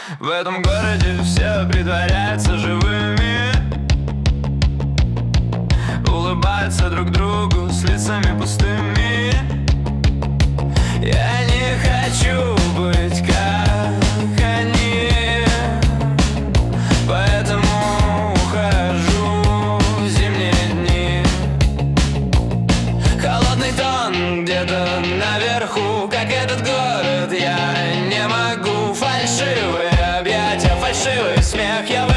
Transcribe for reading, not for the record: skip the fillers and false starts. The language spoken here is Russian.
В этом городе все притворяются живыми, улыбаются друг другу с лицами пустыми. Я не хочу быть как они, поэтому ухожу в зимние дни. Холодный тон где-то наверху, как этот город, я не могу. Фальшивые объятия, фальшивый смех, я